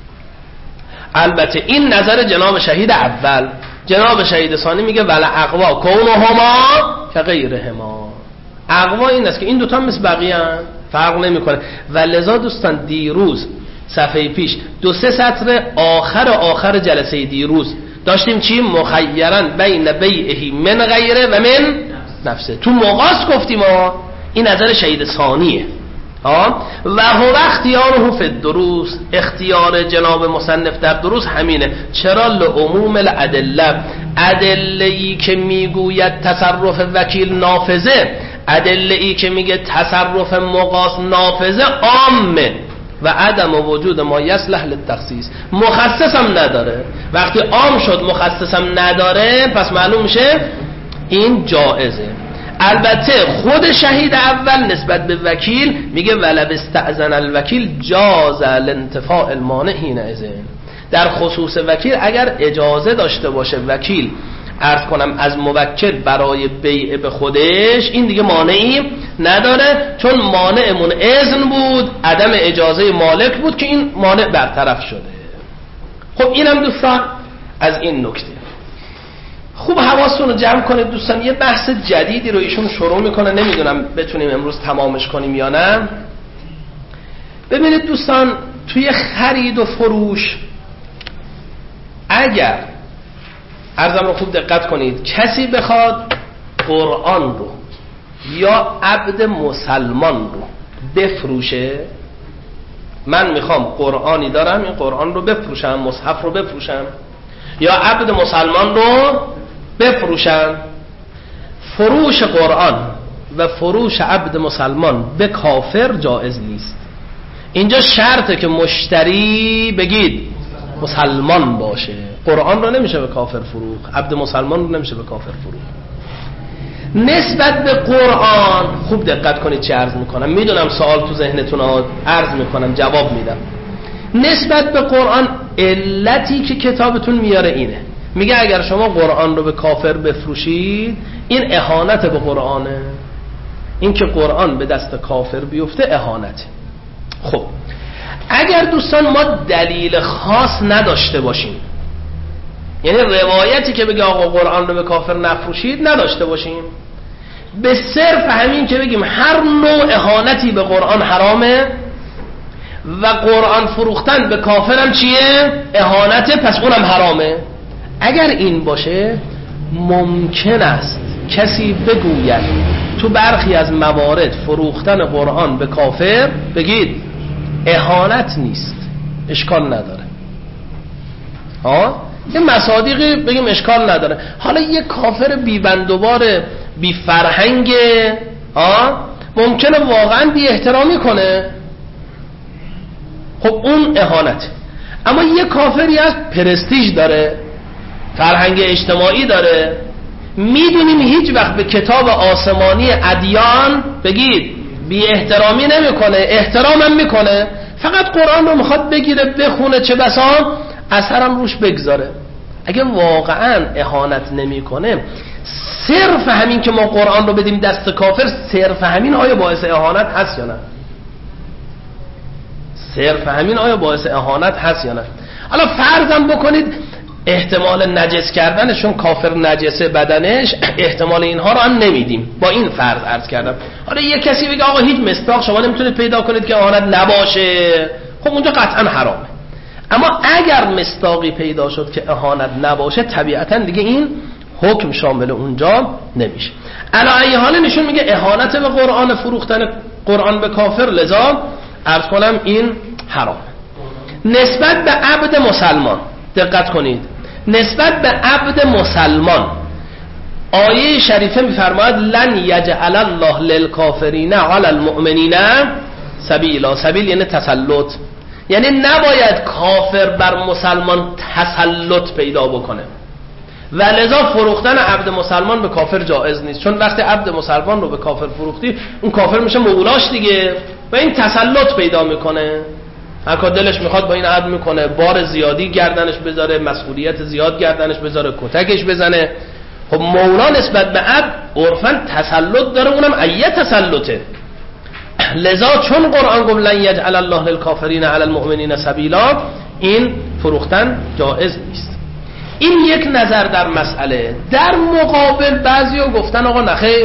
البته این نظر جناب شهید اول. جناب شهید ثانی میگه ول اقوا کونهما که غیرهما. اقوا این است که این دوتا مثل بقیه هم فرق نمیکنه. و لذا دوستان دیروز صفحه پیش 2-3 سطر آخر جلسه دیروز داشتیم چی؟ مخیرن بین بیعه من غیره و من نفسه. تو مقاس گفتیم این نظر شهید ثانیه. و هو اختیاره فی الدروس، اختیار جناب مصنف در دروس همینه. چرا؟ لعموم الادله، ادله‌ای که میگوید تصرف وکیل نافذه، ادله‌ای که میگه تصرف مقاص نافذه عامه و عدم وجود ما یصلح للتخصیص، مخصصم نداره. وقتی عام شد مخصصم نداره پس معلوم میشه این جائزه. البته خود شهید اول نسبت به وکیل میگه ولو استأذن الوکیل جاز الانتفاع المانع حینئذ. در خصوص وکیل اگر اجازه داشته باشه وکیل عرض کنم از موکل برای بیع به خودش، این دیگه مانعی نداره، چون مانعمون اذن بود، عدم اجازه مالک بود که این مانع برطرف شده. خب اینم دوستان از این نکته. خوب حواستون رو جمع کنید دوستان. یه بحث جدیدی رو ایشون شروع میکنه، نمیدونم بتونیم امروز تمامش کنیم یا نه. ببینید دوستان، توی خرید و فروش اگر عرضم رو خوب دقت کنید، کسی بخواد قرآن رو یا عبد مسلمان رو بفروشه، من میخوام قرآنی دارم این قرآن رو بفروشم، مصحف رو بفروشم یا عبد مسلمان رو بفروشم، فروش قرآن و فروش عبد مسلمان به کافر جایز نیست. اینجا شرطه که مشتری بگید مسلمان باشه. قرآن رو نمیشه به کافر فروخت، عبد مسلمان رو نمیشه به کافر فروخت. نسبت به قرآن خوب دقت کنید چه عرض میکنم، میدونم سوال تو ذهنتون عرض میکنم جواب میدم. نسبت به قرآن علتی که کتابتون میاره اینه، میگه اگر شما قرآن رو به کافر بفروشید این اهانت به قرآنه، این که قرآن به دست کافر بیفته اهانته. خب اگر دوستان ما دلیل خاص نداشته باشیم، یعنی روایتی که بگه آقا قرآن رو به کافر نفروشید نداشته باشیم، به صرف همین که بگیم هر نوع اهانتی به قرآن حرامه و قرآن فروختن به کافرم چیه؟ اهانته، پس اونم حرامه. اگر این باشه ممکن است کسی بگوید تو برخی از موارد فروختن قرآن به کافر بگید اهانت نیست، اشکال نداره. یه مصادیقی بگیم اشکال نداره. حالا یه کافر بی بندوبار بی فرهنگ ممکنه واقعا بی احترامی کنه، خب اون اهانت. اما یه کافری از پرستیژ داره، فرهنگ اجتماعی داره، میدونیم هیچ وقت به کتاب آسمانی ادیان بگید بی احترامی نمیکنه، احترامم میکنه، فقط قرآن رو میخواد بگیره بخونه، چه بسا اثرم روش بگذاره. اگه واقعا اهانت نمیکنه، صرف همین که ما قرآن رو بدیم دست کافر، صرف همین آیا باعث اهانت هست یا نه؟ صرف همین آیا باعث اهانت هست یا نه؟ حالا فرضم بکنید احتمال نجس کردنشون، کافر نجسه بدنش، احتمال اینها رو هم نمیدیم، با این فرض عرض کردم. حالا یه کسی بگه آقا هیچ مصداق شما نمیتونید پیدا کنید که اهانت نباشه، خب اونجا قطعا حرامه. اما اگر مصداقی پیدا شد که اهانت نباشه طبیعتا دیگه این حکم شامل اونجا نمیشه. علی ای حال نشون میگه اهانت به قرآن، فروختن قرآن به کافر، لذا عرض کنم این حرام. نسبت به عبد مسلمان دقت کنید، نسبت به عبد مسلمان آیه شریفه میفرماید لن یجعل الله للکافرین علی المؤمنین سبیلا. سبیل یعنی تسلط، یعنی نباید کافر بر مسلمان تسلط پیدا بکنه و لذا فروختن عبد مسلمان به کافر جایز نیست، چون وقتی عبد مسلمان رو به کافر فروختی اون کافر میشه مولاش دیگه و این تسلط پیدا میکنه، هر کار دلش میخواد با این عبد میکنه، بار زیادی گردنش بذاره، مسئولیت زیاد گردنش بذاره، کتکش بزنه. خب مولا نسبت به عبد عرفاً تسلط داره، اونم ایه تسلطه. لذا چون قرآن گفت لن یجعل الله للکافرین علی المؤمنین سبیلا، این فروختن جایز نیست. این یک نظر در مسئله. در مقابل بعضیا گفتن آقا نخیر،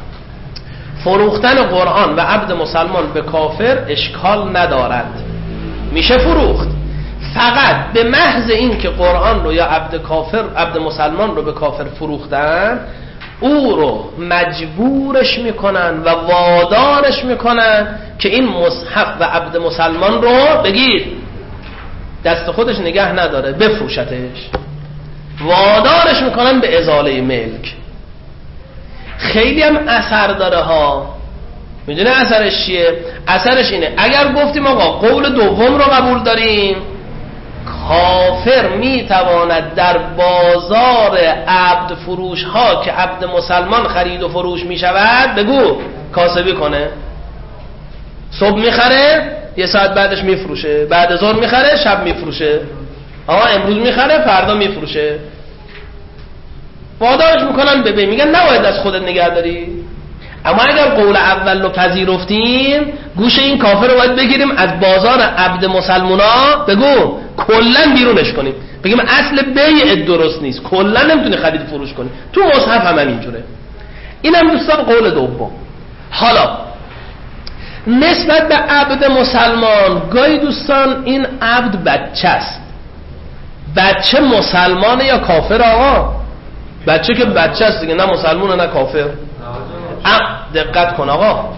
فروختن قرآن و عبد مسلمان به کافر اشکال ندارد، میشه فروخت، فقط به محض این که قرآن رو یا عبد مسلمان رو به کافر فروختن او رو مجبورش میکنن و وادارش میکنن که این مصحف و عبد مسلمان رو بگیر دست خودش نگه نداره بفروشتش، وادارش میکنن به ازاله ملک. خیلی هم اثر داره ها. میدونه اثرش چیه؟ اثرش اینه اگر گفتیم آقا قول دوم رو قبول داریم، کافر میتواند در بازار عبد فروش ها که عبد مسلمان خرید و فروش میشود بگو کاسبی کنه. صبح میخره، یه ساعت بعدش میفروشه، بعد ظهر میخره، شب میفروشه، امروز میخره فردا میفروشه. وادارش میکنن میگن نباید از خودت نگه داری. اما اگر قول اول رو پذیرفتیم، گوش این کافر رو باید بگیریم از بازار عبد مسلمونا بگو کلن بیرونش کنیم، بگیم اصل بیع درست نیست، کلن نمیتونی خرید فروش کنی. تو مصحف هم اینجوره. اینم دوستان قول دوم. حالا نسبت به عبد مسلمان، گاهی دوستان این عبد بچه است. بچه مسلمانه یا کافر آقا؟ بچه که بچه است دیگه، نه مسلمانه نه کافر. دقت کن آقا،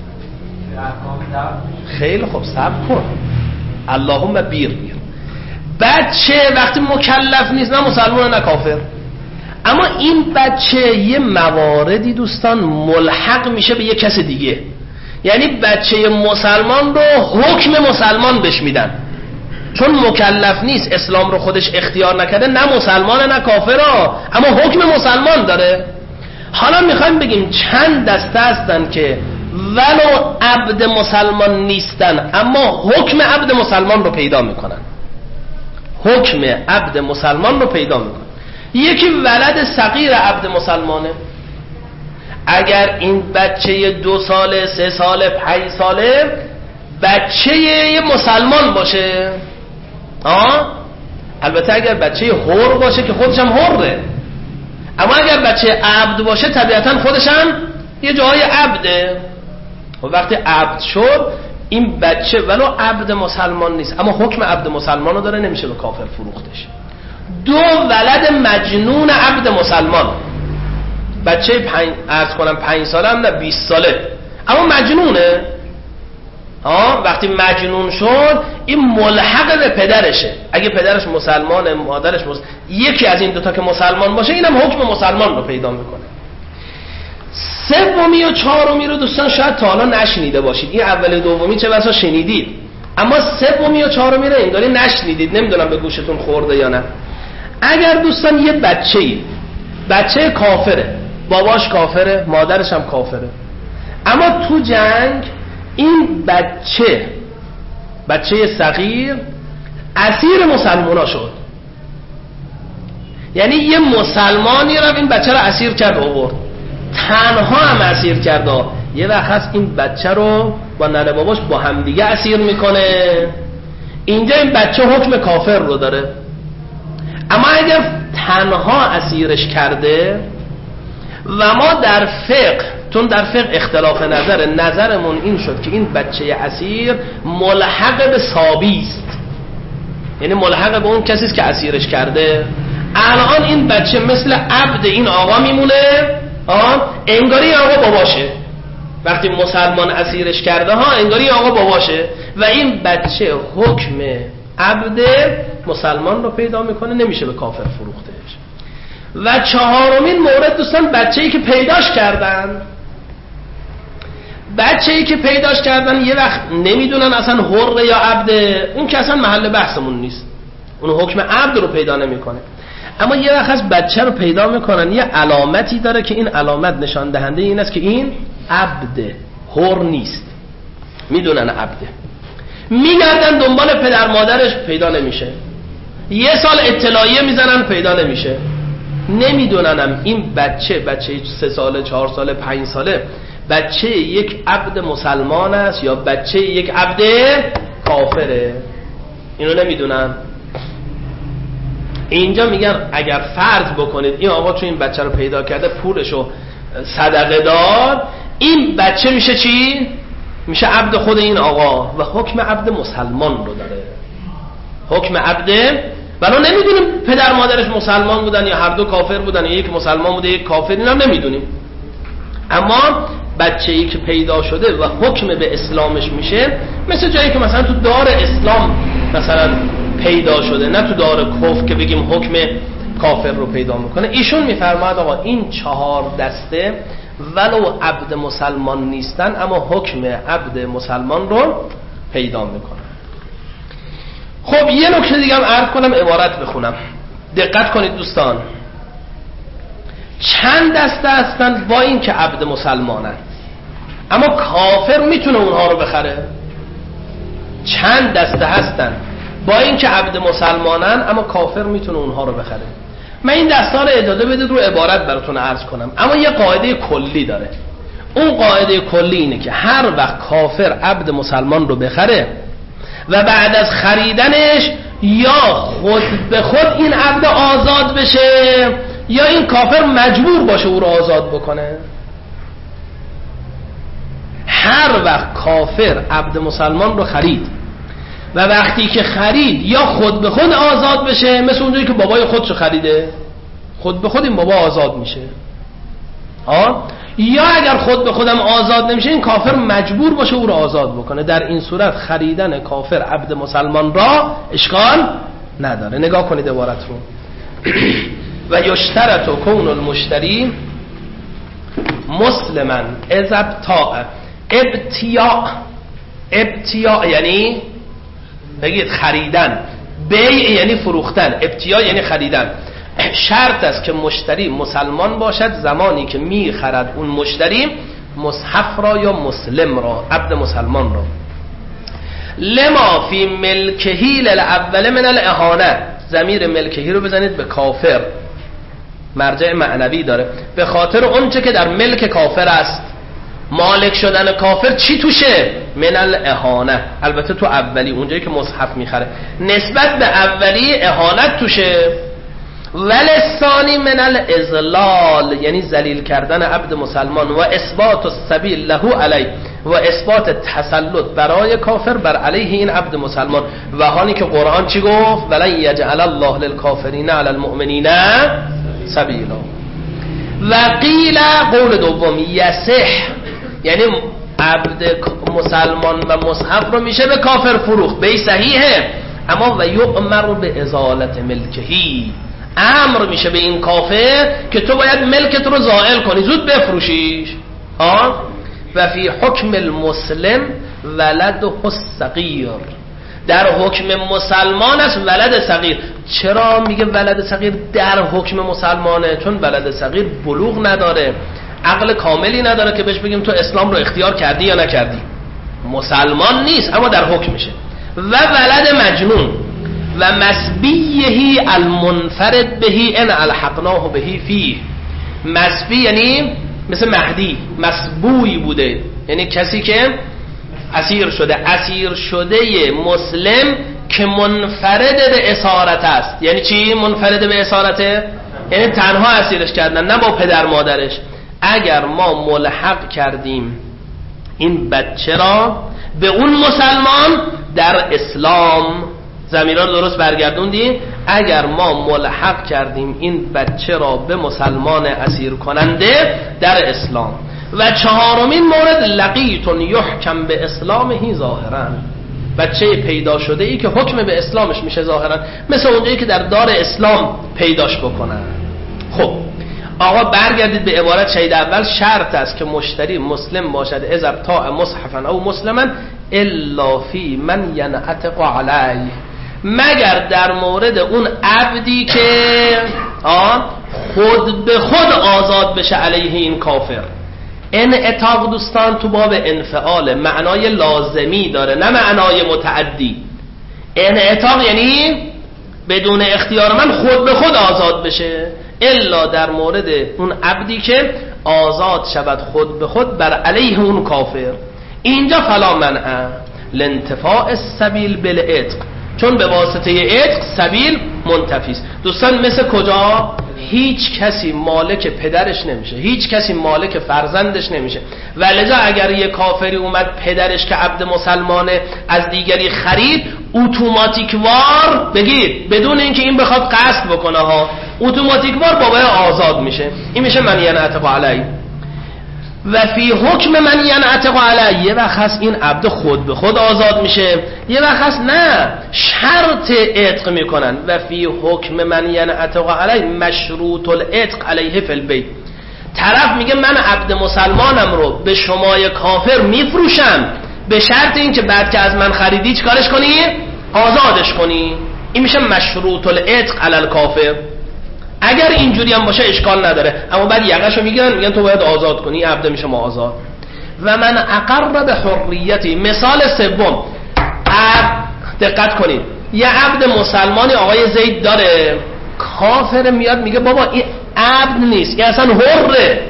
خیلی خوب صبر کن، اللهم بیر بچه وقتی مکلف نیست نه مسلمان نه کافر. اما این بچه یه مواردی دوستان ملحق میشه به یه کس دیگه، یعنی بچه مسلمان رو حکم مسلمان بهش میدن، چون مکلف نیست، اسلام رو خودش اختیار نکرده، نه مسلمان نه کافر ها، اما حکم مسلمان داره. حالا میخوایم بگیم چند دسته هستن که ولو عبد مسلمان نیستن اما حکم عبد مسلمان رو پیدا میکنن، حکم عبد مسلمان رو پیدا میکنن. یکی ولد صغیر عبد مسلمانه، اگر این بچه 2 ساله 3 ساله 5 ساله بچه یه مسلمان باشه، البته اگر بچه حر باشه که خودش هم حره، اما اگر بچه عبد باشه طبیعتا خودش هم یه جای عبده. و وقتی عبد شد این بچه ولو عبد مسلمان نیست اما حکم عبد مسلمان رو داره، نمیشه به کافر فروختش. 2 ولد مجنون عبد مسلمان، بچه 5 ساله هم نه 20 ساله اما مجنونه، وقتی مجنون شد این ملحق به پدرشه. اگه پدرش مسلمانه مادرش یکی از این دوتا که مسلمان باشه اینم حکم مسلمان رو پیدا میکنه. 3 و 4 رو دوستان شاید تا حالا نشنیده باشید، این اول دومی چه بسا شنیدید، اما 3 و 4 رو انگاری نشنیدید، نمیدونم به گوشتون خورده یا نه. اگر دوستان یه بچه کافره، باباش کافره مادرش هم کافره، اما تو جنگ این بچه صغیر اسیر مسلمونا شد، یعنی یه مسلمانی رو این بچه رو اسیر کرد آورد، تنها هم اسیر کرد. یه وقت هست این بچه رو با ننه باباش با همدیگه اسیر میکنه، اینجا این بچه حکم کافر رو داره. اما اگر تنها اسیرش کرده و ما در فقه، چون در فقه اختلاف نظرمون این شد که این بچه اسیر ملحق به صابی است، یعنی ملحق به اون کسی است که اسیرش کرده. الان این بچه مثل عبد این آقا میمونه، انگاری آقا باباشه. وقتی مسلمان اسیرش کرده انگاری آقا باباشه و این بچه حکم عبد مسلمان رو پیدا میکنه، نمیشه به کافر فروختش. و چهارمین مورد دوستان، بچه‌ای که پیداش کردن. بچه‌ای که پیداش کردن یه وقت نمیدونن اصلا حر یا عبده، اون که اصلا محل بحثمون نیست، اون حکم عبد رو پیدا نمیکنه. اما یه وقت از بچه رو پیدا میکنن، یه علامتی داره که این علامت نشان دهنده این است که این عبده، حر نیست، میدونن عبده. میگردن دنبال پدر مادرش، پیدا نمیشه. یه سال اطلاعیه میزنن، پیدا نمیشه. نمیدوننم این بچه 3 ساله، 4 ساله، 5 ساله بچه یک عبد مسلمان است یا بچه یک عبد کافره، اینو نمیدونن. اینجا میگن اگر فرض بکنید این آقا چون این بچه رو پیدا کرده پولشو صدقه داد، این بچه میشه چی؟ میشه عبد خود این آقا و حکم عبد مسلمان رو داره. حکم عبده، ولی نمیدونیم پدر مادرش مسلمان بودن یا هر دو کافر بودن یا یک مسلمان بوده یک کافر، اینا نمیدونیم. اما بچه‌ای که پیدا شده و حکم به اسلامش میشه، مثل جایی که مثلا تو دار اسلام مثلا پیدا شده، نه تو دار کفر که بگیم حکم کافر رو پیدا میکنه. ایشون میفرماید آقا این 4 دسته ولو عبد مسلمان نیستن اما حکم عبد مسلمان رو پیدا میکنن. خب یه نکته دیگه هم عرض کنم، عبارت بخونم، دقت کنید دوستان. چند دسته هستن با این که عبد مسلمانن اما کافر میتونه اونها رو بخره؟ چند دسته هستن با این که عبد مسلمانن اما کافر میتونه اونها رو بخره؟ من این دسته رو اجازه بدید رو عبارت براتون عرض کنم، اما یه قاعده کلی داره. اون قاعده کلی اینه که هر وقت کافر عبد مسلمان رو بخره و بعد از خریدنش یا خود به خود این عبد آزاد بشه یا این کافر مجبور باشه او رو آزاد بکنه. هر وقت کافر عبد مسلمان رو خرید و وقتی که خرید یا خود به خود آزاد بشه، مثل اونجایی که بابای خودشو خریده، خود به خود این بابا آزاد میشه، یا اگر خود به خودم آزاد نمیشه این کافر مجبور باشه او رو آزاد بکنه. در این صورت خریدن کافر عبد مسلمان را اشکال نداره. نگاه کنید عبارت رو. و یشترط کون المشتری مسلما اذ ابتاع. ابتیاع یعنی بگید خریدن، بیع یعنی فروختن، ابتیاع یعنی خریدن. شرط است که مشتری مسلمان باشد زمانی که می خرد اون مشتری مصحف را یا مسلم را، عبد مسلمان را. لما فی ملکهی للاول من الاهانه. ضمیر ملکهی رو بزنید به کافر، مرجع معنوی داره، به خاطر اونچه که در ملک کافر است. مالک شدن کافر چی توشه؟ من الاهانه. البته تو اولی اونجایی که مصحف میخره نسبت به اولی اهانت توشه. ولثانی من الازلال یعنی ذلیل کردن عبد مسلمان و اثبات السبیل له علی و اثبات تسلط برای کافر بر علیه این عبد مسلمان. و حالی که قرآن چی گفت؟ ولن یجعل الله للکافرین علی المؤمنین سبیلا. و قیل قول دوم یصح یعنی عبد مسلمان و مصحف رو میشه به کافر فروخت، به صحیحه، اما و یؤمر به ازالت ملکهی، امر میشه به این کافر که تو باید ملکت رو زائل کنی، زود بفروشیش. و فی حکم المسلم ولده الصغیر. در حکم مسلمان است ولد صغیر. چرا میگه ولد صغیر در حکم مسلمانه؟ چون ولد صغیر بلوغ نداره، عقل کاملی نداره که بهش بگیم تو اسلام رو اختیار کردی یا نکردی. مسلمان نیست اما در حکمشه. و ولد مجنون و مسبیهی المنفرد بهی ان الحقناه بهی فیه. مسبی یعنی مثل مهدی، مسبوی بوده یعنی کسی که اسیر شده مسلم که منفرد به اسارت است. یعنی چی منفرد به اسارته؟ یعنی تنها اسیرش کردن، نه با پدر مادرش. اگر ما ملحق کردیم این بچه را به اون مسلمان در اسلام ضمیرها رو درست برگردوندیم. اگر ما ملحق کردیم این بچه را به مسلمان اسیر کننده در اسلام. و چهارمین مورد لقیتون یحکم به اسلامه ظاهرا، بچه پیدا شده ای که حکم به اسلامش میشه ظاهرا، مثل اونجایی که در دار اسلام پیداش بکنن. خب آقا برگردید به عبارت شهید اول. شرط است که مشتری مسلم باشد، اذا ابتاع مصحفا او مسلما الا فی من ینعتق علیه، مگر در مورد اون عبدی که خود به خود آزاد بشه علیه این کافر. انعتاق دوستان تو باب انفعال معنای لازمی داره، نه معنای متعدی. انعتاق یعنی بدون اختیار من خود به خود آزاد بشه، الا در مورد اون عبدی که آزاد شود خود به خود بر علیه اون کافر. اینجا فلا منع لانتفاع السبیل بالعتق، چون به واسطه عتق سبیل منتفی است. دوستان مثل کجا؟ هیچ کسی مالک پدرش نمیشه، هیچ کسی مالک فرزندش نمیشه. ولذا اگر یه کافری اومد پدرش که عبد مسلمانه از دیگری خرید، اتوماتیک وار بگید بدون اینکه این بخواد قصد بکنه ها، اتوماتیک وار بابای آزاد میشه. این میشه من ینعتق علیه. و فی حکم من ینعتق علیه، یه وقت هست این عبد خود به خود آزاد میشه، یه وقت هست نه شرط عتق میکنن. و فی حکم من ینعتق علیه مشروط العتق علیه فی البیع، طرف میگه من عبد مسلمانم رو به شمای کافر میفروشم به شرط این که بعد که از من خریدی چیکارش کنی؟ آزادش کنی. این میشه مشروط العتق علی الکافر. اگر اینجوری هم باشه اشکال نداره، اما بعد یقهشو میگن تو باید آزاد کنی، عبد میشه ما آزاد. و من اقر به حریتی. مثال سوم، دقت کنید، یه عبد مسلمانی آقای زید داره، کافر میاد میگه بابا این عبد نیست، این اصلا حره.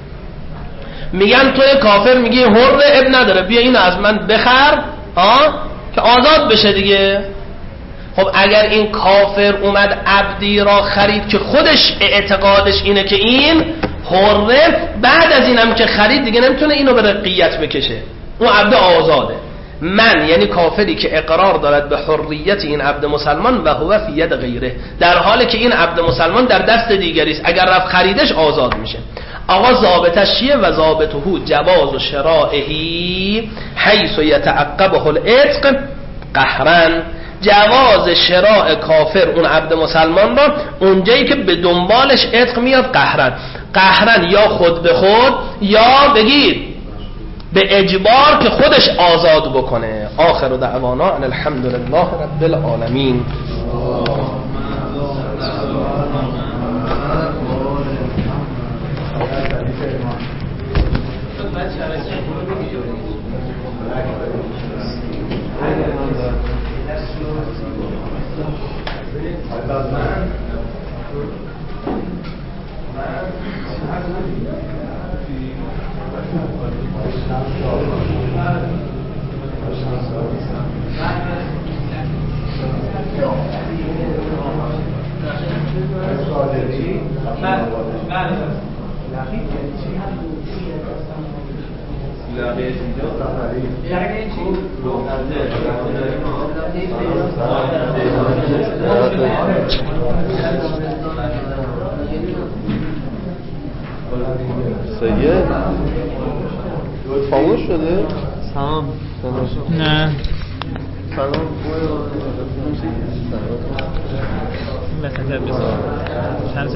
میگن توی کافر میگی حره، اب نداره، بیا اینو از من بخر که آزاد بشه دیگه. خب اگر این کافر اومد عبدی را خرید که خودش اعتقادش اینه که این حره، بعد از اینم که خرید دیگه نمیتونه اینو به رقیت بکشه، اون عبد آزاده. من یعنی کافری که اقرار دارد به حریت این عبد مسلمان و هو فی ید غیره، در حالی که این عبد مسلمان در دست دیگری است، اگر رفت خریدش آزاد میشه. آقا ضابطش چیه؟ و ضابطه جواز شرائه حیث یتعقبه العتق قهرا، جواز شراء کافر اون عبد مسلمان را اونجایی که به دنبالش عتق میاد قهرن. قهرن یا خود به خود یا بگید به اجبار که خودش آزاد بکنه. آخر دعوانا ان الحمد لله رب العالمین. سید خاموش شده؟ سلام. نه سلام.